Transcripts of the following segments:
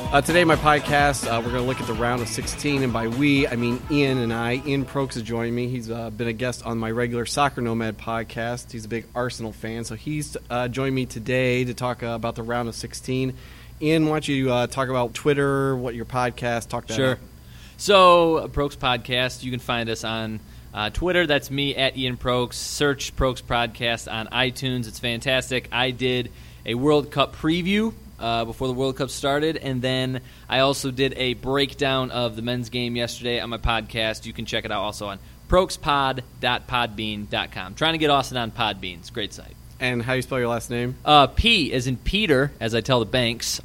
Today, my podcast, we're going to look at the round of 16, and by we, I mean Ian and I. Ian Prokes is joining me. He's been a guest on my regular Soccer Nomad podcast. He's a big Arsenal fan, so he's joined me today to talk about the round of 16. Ian, why don't you talk about Twitter, what your podcast, talk that Sure. out. So, Prokes Podcast, you can find us on Twitter. That's me, at Ian Prokes. Search Prokes Podcast on iTunes. It's fantastic. I did a World Cup preview before the World Cup started, and then I also did a breakdown of the men's game yesterday on my podcast. You can check it out also on prokespod.podbean.com. Trying to get Austin on Podbean. It's a great site. And how do you spell your last name? P as in Peter, as I tell the banks,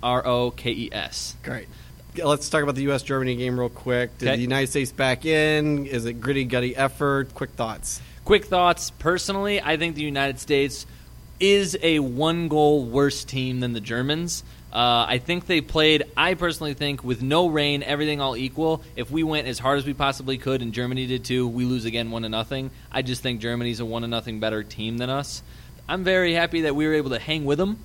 Rokes. Great. Let's talk about the U.S.-Germany game real quick. Did Okay. the United States back in? Is it gritty, gutty effort? Quick thoughts. Quick thoughts. Personally, I think the United States is a one-goal worse team than the Germans. I think they played, I personally think, with no rain, everything all equal. If we went as hard as we possibly could, and Germany did too, we lose again 1-0. I just think Germany's a 1-0 better team than us. I'm very happy that we were able to hang with them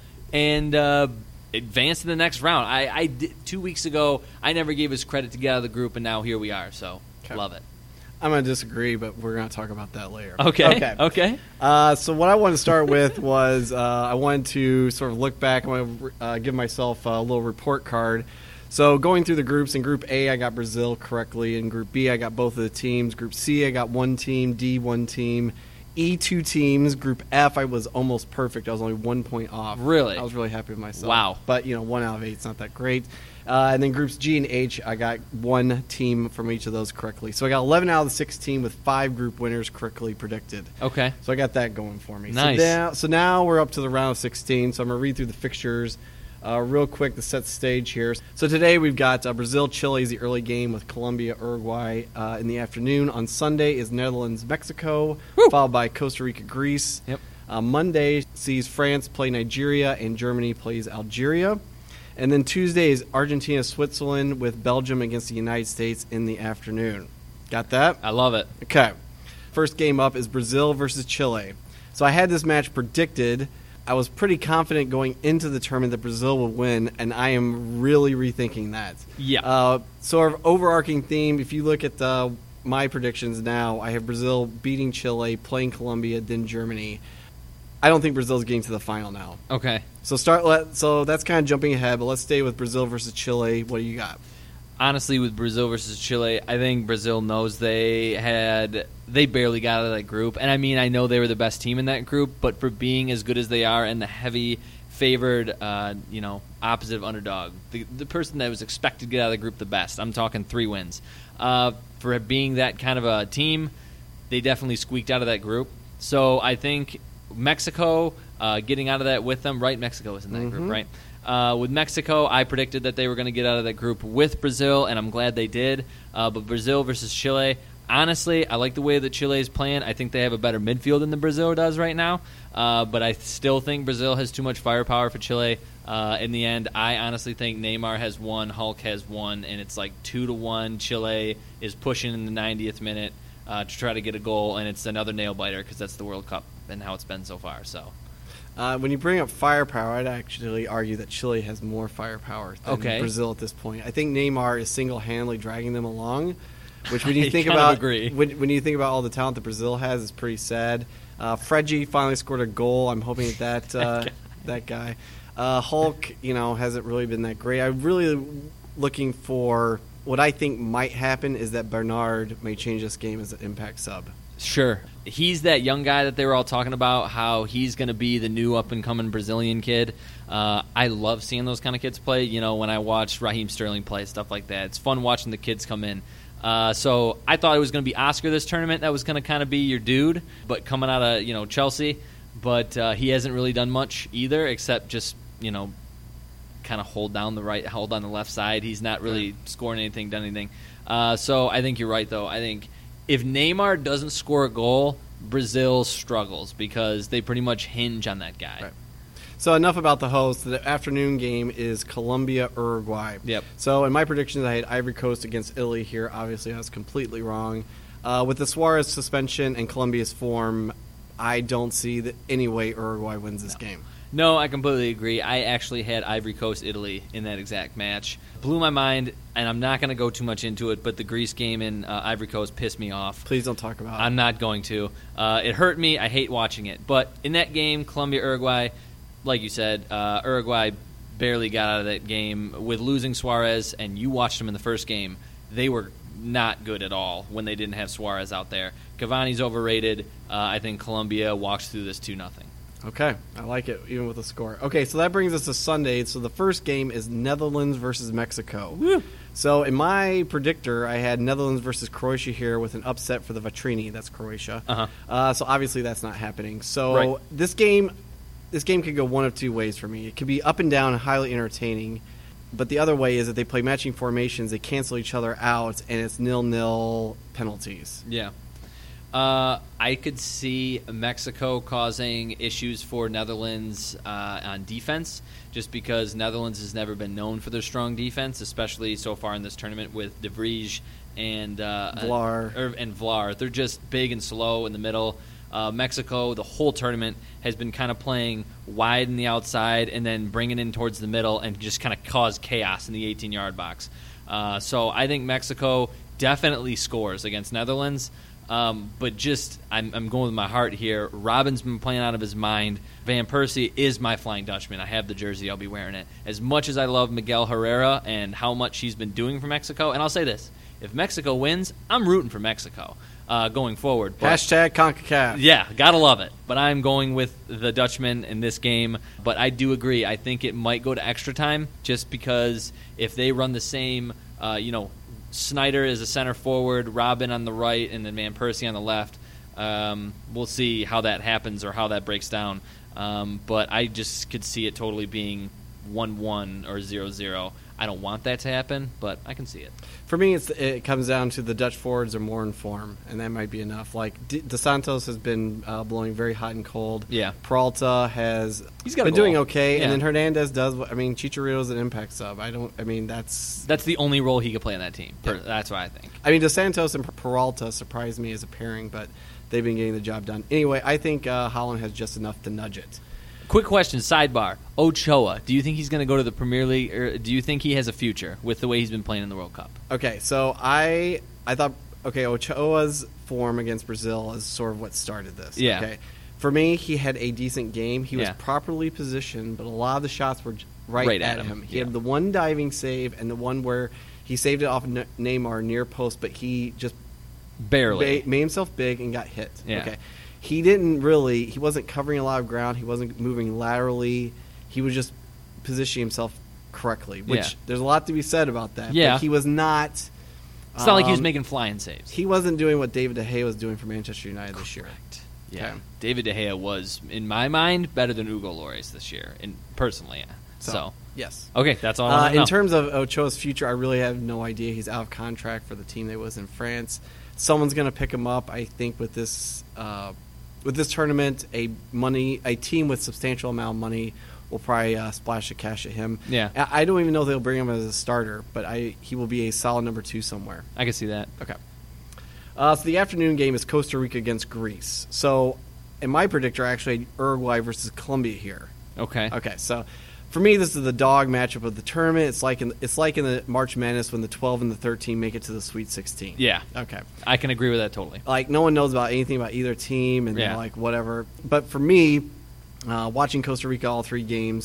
and advance to the next round. I did, 2 weeks ago, I never gave us credit to get out of the group, and now here we are, so love it. I'm going to disagree, but we're going to talk about that later. Okay. So what I wanted to start with was I wanted to sort of look back. I want to give myself a little report card. So going through the groups, in Group A, I got Brazil correctly. In Group B, I got both of the teams. Group C, I got one team. D, one team. E, two teams. Group F, I was almost perfect. I was only 1 point off. Really? I was really happy with myself. Wow. But, 1 out of 8 is not that great. And then Groups G and H, I got one team from each of those correctly. So I got 11 out of the 16 with 5 group winners correctly predicted. Okay. So I got that going for me. Nice. So now we're up to the round of 16. So I'm going to read through the fixtures real quick to set the stage here. So today we've got Brazil, Chile is the early game with Colombia, Uruguay in the afternoon. On Sunday is Netherlands, Mexico, followed by Costa Rica, Greece. Yep. Monday sees France play Nigeria and Germany plays Algeria. And then Tuesday is Argentina, Switzerland with Belgium against the United States in the afternoon. Got that? I love it. Okay. First game up is Brazil versus Chile. So I had this match predicted. I was pretty confident going into the tournament that Brazil would win, and I am really rethinking that. Yeah. So our overarching theme, if you look at my predictions now, I have Brazil beating Chile, playing Colombia, then Germany. I don't think Brazil's getting to the final now. Okay. So that's kind of jumping ahead, but let's stay with Brazil versus Chile. What do you got? Honestly, with Brazil versus Chile, I think Brazil knows they barely got out of that group. And I mean, I know they were the best team in that group, but for being as good as they are and the heavy favored, opposite of underdog, the person that was expected to get out of the group the best, I'm talking 3 wins. For being that kind of a team, they definitely squeaked out of that group. So I think Mexico getting out of that with them, right? Mexico is in that group, right? With Mexico, I predicted that they were going to get out of that group with Brazil, and I'm glad they did. But Brazil versus Chile, honestly, I like the way that Chile is playing. I think they have a better midfield than the Brazil does right now. But I still think Brazil has too much firepower for Chile. In the end, I honestly think Neymar has won, Hulk has won, and it's like 2-1. Chile is pushing in the 90th minute to try to get a goal, and it's another nail-biter because that's the World Cup and how it's been so far. So, when you bring up firepower, I'd actually argue that Chile has more firepower than Brazil at this point. I think Neymar is single-handedly dragging them along, which when you think about when you think about all the talent that Brazil has, is pretty sad. Fregi finally scored a goal. I'm hoping that guy. Hulk, hasn't really been that great. I'm really looking for what I think might happen is that Bernard may change this game as an impact sub. Sure. He's that young guy that they were all talking about, how he's going to be the new up-and-coming Brazilian kid. I love seeing those kind of kids play. When I watch Raheem Sterling play, stuff like that. It's fun watching the kids come in. So I thought it was going to be Oscar this tournament. That was going to kind of be your dude, but coming out of Chelsea. But he hasn't really done much either, except just kind of hold down the left side. He's not really scoring anything, done anything. So I think you're right, though. I think if Neymar doesn't score a goal, Brazil struggles because they pretty much hinge on that guy. Right. So enough about the host. The afternoon game is Colombia-Uruguay. Yep. So in my predictions, I had Ivory Coast against Italy here. Obviously, I was completely wrong. With the Suarez suspension and Colombia's form, I don't see any way Uruguay wins this game. No, I completely agree. I actually had Ivory Coast, Italy in that exact match. Blew my mind, and I'm not going to go too much into it, but the Greece game in Ivory Coast pissed me off. Please don't talk about it. I'm not going to. It hurt me. I hate watching it. But in that game, Colombia-Uruguay, like you said, Uruguay barely got out of that game with losing Suarez, and you watched them in the first game. They were not good at all when they didn't have Suarez out there. Cavani's overrated. I think Colombia walks through this 2-0. Okay, I like it, even with the score. Okay, so that brings us to Sunday. So the first game is Netherlands versus Mexico. Woo. So in my predictor, I had Netherlands versus Croatia here with an upset for the Vetrini. That's Croatia. So obviously that's not happening. So this game could go one of two ways for me. It could be up and down and highly entertaining. But the other way is that they play matching formations, they cancel each other out, and it's 0-0 penalties. Yeah. I could see Mexico causing issues for Netherlands on defense, just because Netherlands has never been known for their strong defense, especially so far in this tournament with De Vrij and Vlaar. They're just big and slow in the middle. Mexico, the whole tournament, has been kind of playing wide in the outside and then bringing in towards the middle and just kind of cause chaos in the 18-yard box. So I think Mexico definitely scores against Netherlands. But just, I'm going with my heart here. Robben's been playing out of his mind. Van Persie is my Flying Dutchman. I have the jersey. I'll be wearing it. As much as I love Miguel Herrera and how much he's been doing for Mexico, and I'll say this, if Mexico wins, I'm rooting for Mexico going forward. But, hashtag CONCACAF. Yeah, gotta love it. But I'm going with the Dutchman in this game. But I do agree. I think it might go to extra time just because if they run the same, Snyder is a center forward, Robben on the right, and then Van Persie on the left. We'll see how that happens or how that breaks down. But I just could see it totally being 1-1 or 0-0. I don't want that to happen, but I can see it. For me, it comes down to the Dutch forwards are more in form, and that might be enough. Like, Dos Santos has been blowing very hot and cold. Yeah. Peralta has been doing okay, and then Hernandez does. Chicharito's an impact sub. That's the only role he could play on that team. Yeah. That's what I think. Dos Santos and Peralta surprised me as a pairing, but they've been getting the job done. Anyway, I think Holland has just enough to nudge it. Quick question, sidebar. Ochoa, do you think he's going to go to the Premier League, or do you think he has a future with the way he's been playing in the World Cup? Okay, so I thought, Ochoa's form against Brazil is sort of what started this. Yeah. Okay. For me, he had a decent game. He was properly positioned, but a lot of the shots were right at him. He had the one diving save and the one where he saved it off Neymar near post, but he just barely made himself big and got hit. Yeah. Okay. He wasn't covering a lot of ground. He wasn't moving laterally. He was just positioning himself correctly, which there's a lot to be said about that. Yeah. But he was not... It's not like he was making flying saves. He wasn't doing what David De Gea was doing for Manchester United this year. Yeah. Okay. David De Gea was, in my mind, better than Hugo Lloris this year, personally. So yes. Okay, that's all I know. In terms of Ochoa's future, I really have no idea. He's out of contract for the team that was in France. Someone's going to pick him up, I think, with this tournament. A team with substantial amount of money will probably splash the cash at him. Yeah. I don't even know if they'll bring him as a starter, but he will be a solid number 2 somewhere. I can see that. Okay. So the afternoon game is Costa Rica against Greece. So in my predictor, I actually had Uruguay versus Colombia here. Okay. Okay, so for me, this is the dog matchup of the tournament. It's like in the March Madness when the 12 and the 13 make it to the Sweet 16. Yeah. Okay. I can agree with that totally. Like, no one knows about anything about either team and like whatever. But for me, watching Costa Rica all 3 games,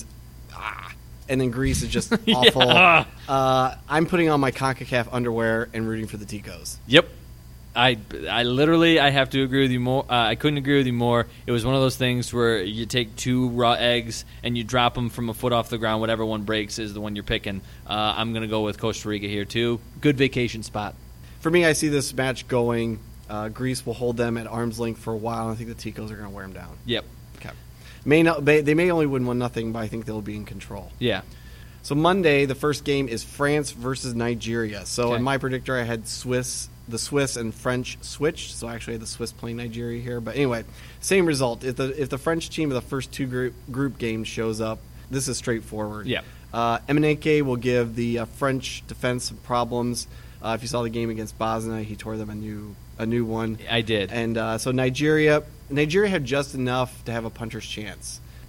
and then Greece is just awful. I'm putting on my CONCACAF underwear and rooting for the Ticos. Yep. I literally have to agree with you more. I couldn't agree with you more. It was one of those things where you take 2 raw eggs and you drop them from a foot off the ground. Whatever one breaks is the one you're picking. I'm going to go with Costa Rica here too. Good vacation spot. For me, I see this match going. Greece will hold them at arm's length for a while. I think the Ticos are going to wear them down. Yep. Okay. They may only win 1-0, but I think they'll be in control. Yeah. So Monday, the first game is France versus Nigeria. So in my predictor, I had the Swiss and French switched, so actually I had the Swiss playing Nigeria here. But anyway, same result. If the French team of the first 2 group games shows up, this is straightforward. Yeah. Emenike will give the French defense some problems. If you saw the game against Bosnia, he tore them a new one. I did. And so Nigeria had just enough to have a puncher's chance.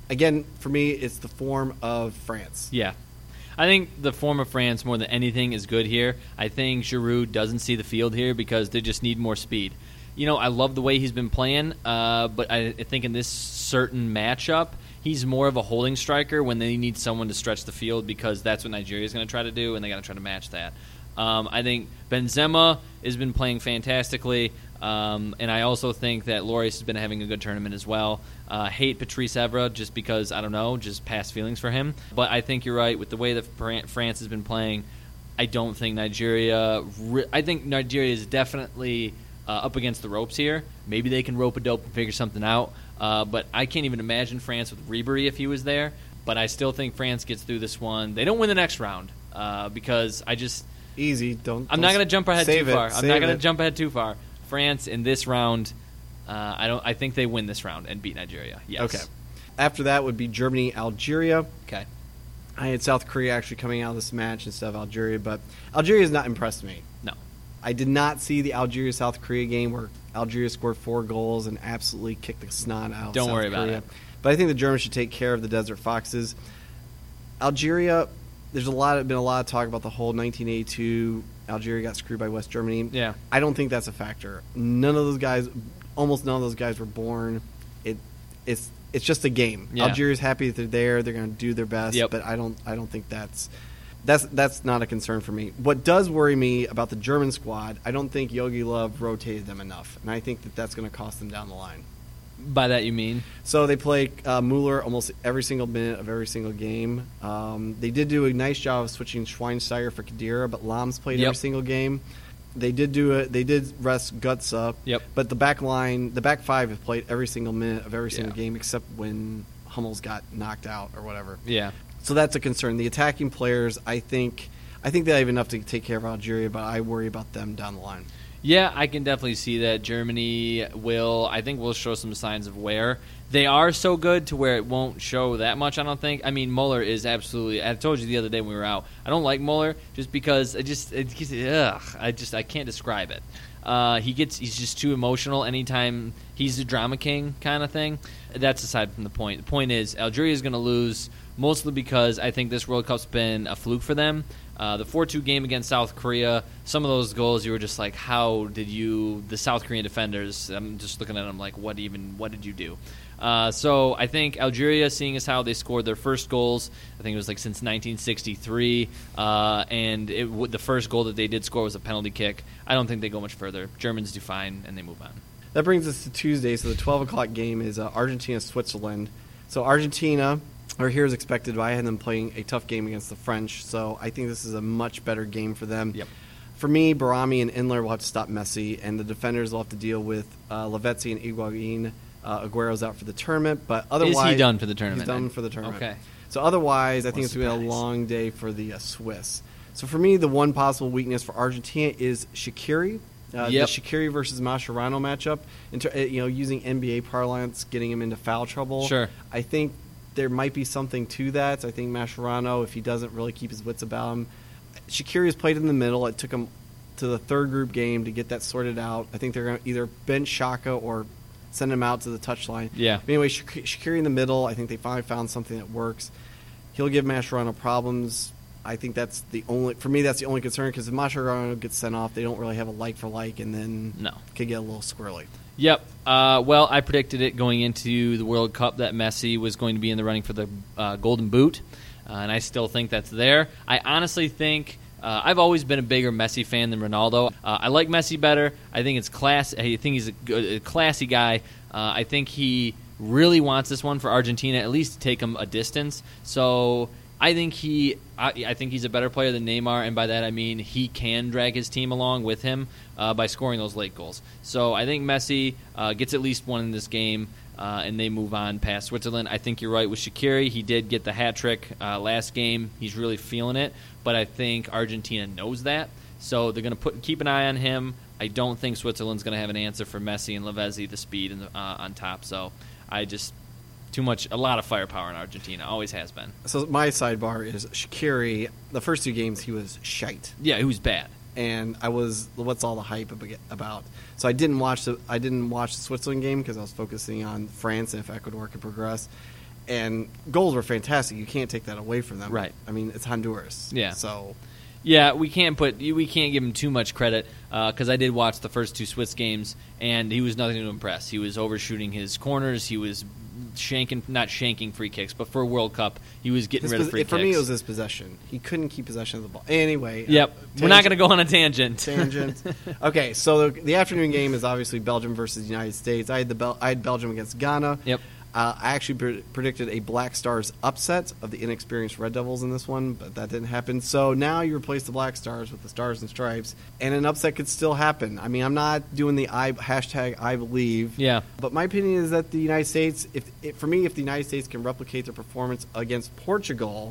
again, for me, it's the form of France. Yeah. I think the form of France, more than anything, is good here. I think Giroud doesn't see the field here because they just need more speed. I love the way he's been playing, but I think in this certain matchup, he's more of a holding striker when they need someone to stretch the field because that's what Nigeria is going to try to do, and they got to try to match that. I think Benzema has been playing fantastically, and I also think that Lloris has been having a good tournament as well. Hate Patrice Evra just because, I don't know, just past feelings for him. But I think you're right. With the way that France has been playing, I don't think Nigeria I think Nigeria is definitely up against the ropes here. Maybe they can rope a dope and figure something out. But I can't even imagine France with Ribery if he was there. But I still think France gets through this one. They don't win the next round because I just... Easy. I'm not going to jump ahead too far. I'm not going to jump ahead too far. France in this round, I think they win this round and beat Nigeria. Yes. Okay. After that would be Germany, Algeria. Okay. I had South Korea actually coming out of this match instead of Algeria, but Algeria has not impressed me. No. I did not see the Algeria-South Korea game where Algeria scored 4 goals and absolutely kicked the snot out of South Korea. Don't worry about it. But I think the Germans should take care of the Desert Foxes. Algeria, there's been a lot of talk about the whole 1982 Algeria got screwed by West Germany. Yeah. I don't think that's a factor. Almost none of those guys were born. It's just a game. Yeah. Algeria's happy that they're there. They're going to do their best. Yep. But I don't think that's not a concern for me. What does worry me about the German squad, I don't think Jogi Löw rotated them enough, and I think that's going to cost them down the line. By that you mean? So they play Mueller almost every single minute of every single game. They did do a nice job of switching Schweinsteiger for Khedira, but Lams played every single game. They did rest Gutsa. Yep. But the back five have played every single minute of every single game except when Hummels got knocked out or whatever. Yeah. So that's a concern. The attacking players, I think they have enough to take care of Algeria, but I worry about them down the line. Yeah, I can definitely see that. Germany will show some signs of wear. They are so good to where it won't show that much, I don't think. I mean, Mueller is absolutely... I told you the other day when we were out, I don't like Mueller just because I can't describe it. He's just too emotional anytime he's a drama king kind of thing. That's aside from the point. The point is Algeria is going to lose mostly because I think this World Cup's been a fluke for them. The 4-2 game against South Korea, some of those goals you were just like, how did the South Korean defenders, I'm just looking at them like, what did you do? So I think Algeria, seeing as how they scored their first goals, I think it was like since 1963, and the first goal that they did score was a penalty kick. I don't think they go much further. Germans do fine, and they move on. That brings us to Tuesday, so the 12 o'clock game is Argentina-Switzerland. So Argentina are here as expected, but I had them playing a tough game against the French, so I think this is a much better game for them. Yep. For me, Barami and Inler will have to stop Messi, and the defenders will have to deal with Lavezzi and Higuain. Aguero's out for the tournament, but otherwise... Is he done for the tournament? He's done for the tournament. Okay. So otherwise, I think it's going to be a long day for the Swiss. So for me, the one possible weakness for Argentina is Shaqiri. The Shaqiri versus Mascherano matchup. Using NBA parlance, getting him into foul trouble. Sure. I think there might be something to that. I think Mascherano, if he doesn't really keep his wits about him... Shaqiri has played in the middle. It took him to the third group game to get that sorted out. I think they're going to either bench Shaka or send him out to the touchline. Yeah. But anyway, Shaqiri in the middle, I think they finally found something that works. He'll give Mascherano problems. I think that's the only concern, because if Mascherano gets sent off, they don't really have a like-for-like, and then could get a little squirrely. Yep. Well, I predicted it going into the World Cup that Messi was going to be in the running for the Golden Boot, and I still think that's there. I honestly think... I've always been a bigger Messi fan than Ronaldo. I like Messi better. I think it's class. I think he's a classy guy. I think he really wants this one for Argentina, at least to take him a distance. So I think I think he's a better player than Neymar, and by that I mean he can drag his team along with him by scoring those late goals. So I think Messi gets at least one in this game. And they move on past Switzerland. I think you're right with Shaqiri. He did get the hat trick last game. He's really feeling it. But I think Argentina knows that. So they're going to keep an eye on him. I don't think Switzerland's going to have an answer for Messi and Lavezzi, the speed on top. So a lot of firepower in Argentina. Always has been. So my sidebar is Shaqiri. The first 2 games he was shite. Yeah, he was bad. And what's all the hype about? So I didn't watch the Switzerland game because I was focusing on France and if Ecuador could progress. And goals were fantastic. You can't take that away from them. Right. I mean, it's Honduras. Yeah. So... Yeah, we can't give him too much credit because I did watch the first 2 Swiss games, and he was nothing to impress. He was overshooting his corners. He was not shanking free kicks, but for a World Cup, he was getting rid of free kicks. For me, it was his possession. He couldn't keep possession of the ball. Anyway. Yep. We're not going to go on a tangent. Okay, so the afternoon game is obviously Belgium versus the United States. I had Belgium against Ghana. Yep. I actually predicted a Black Stars upset of the inexperienced Red Devils in this one, but that didn't happen. So now you replace the Black Stars with the Stars and Stripes, and an upset could still happen. I mean, I'm not doing the hashtag I believe. Yeah. But my opinion is that the United States, if the United States can replicate their performance against Portugal.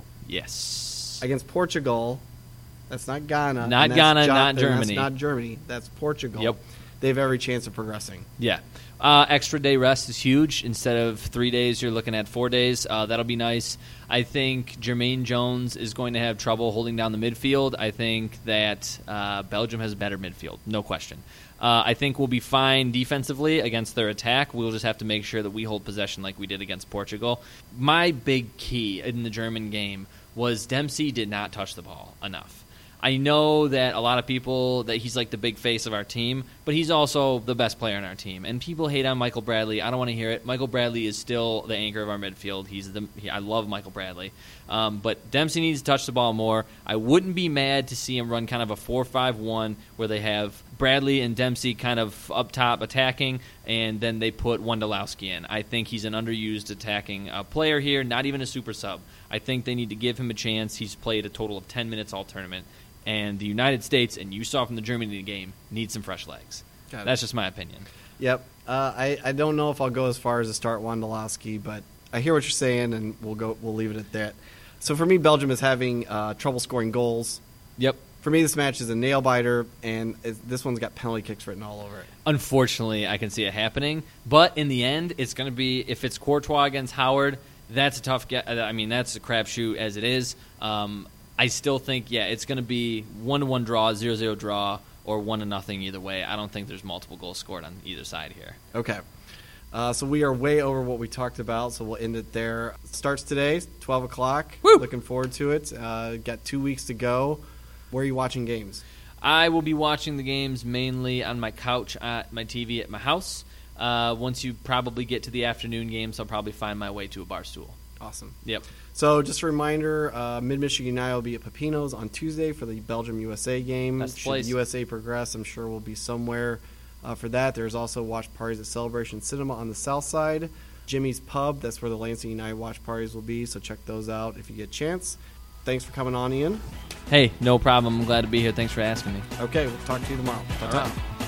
Yes. Against Portugal, that's not Ghana. Not Ghana, not Germany. That's not Germany. That's Portugal. Yep. They have every chance of progressing. Yeah. Extra day rest is huge. Instead of 3 days, you're looking at 4 days. That'll be nice. I think Jermaine Jones is going to have trouble holding down the midfield. I think that Belgium has a better midfield, no question. I think we'll be fine defensively against their attack. We'll just have to make sure that we hold possession like we did against Portugal. My big key in the German game was Dempsey did not touch the ball enough. I know that a lot of people, that he's like the big face of our team, but he's also the best player on our team. And people hate on Michael Bradley. I don't want to hear it. Michael Bradley is still the anchor of our midfield. I love Michael Bradley. But Dempsey needs to touch the ball more. I wouldn't be mad to see him run kind of a 4-5-1 where they have Bradley and Dempsey kind of up top attacking, and then they put Wondolowski in. I think he's an underused attacking player here, not even a super sub. I think they need to give him a chance. He's played a total of 10 minutes all tournament. And the United States, and you saw from the Germany game, need some fresh legs. That's just my opinion. Yep. I don't know if I'll go as far as to start Wondolowski, but I hear what you're saying, and we'll leave it at that. So for me, Belgium is having trouble scoring goals. Yep. For me, this match is a nail-biter, and this one's got penalty kicks written all over it. Unfortunately, I can see it happening. But in the end, it's going to be, if it's Courtois against Howard, that's a tough get. I mean, that's a crapshoot as it is. I still think, it's going to be 1-1 draw, 0-0 draw, or 1-0 either way. I don't think there's multiple goals scored on either side here. Okay. So we are way over what we talked about, so we'll end it there. Starts today, 12 o'clock. Woo! Looking forward to it. Got 2 weeks to go. Where are you watching games? I will be watching the games mainly on my couch at my TV at my house. Once you probably get to the afternoon games, I'll probably find my way to a bar stool. Awesome. Yep. So just a reminder, Mid-Michigan United will be at Pepino's on Tuesday for the Belgium-USA game. Best Should place. the USA progress, I'm sure we'll be somewhere for that. There's also watch parties at Celebration Cinema on the south side. Jimmy's Pub, that's where the Lansing United watch parties will be, so check those out if you get a chance. Thanks for coming on, Ian. Hey, no problem. I'm glad to be here. Thanks for asking me. Okay, we'll talk to you tomorrow. Ta-ta. All right.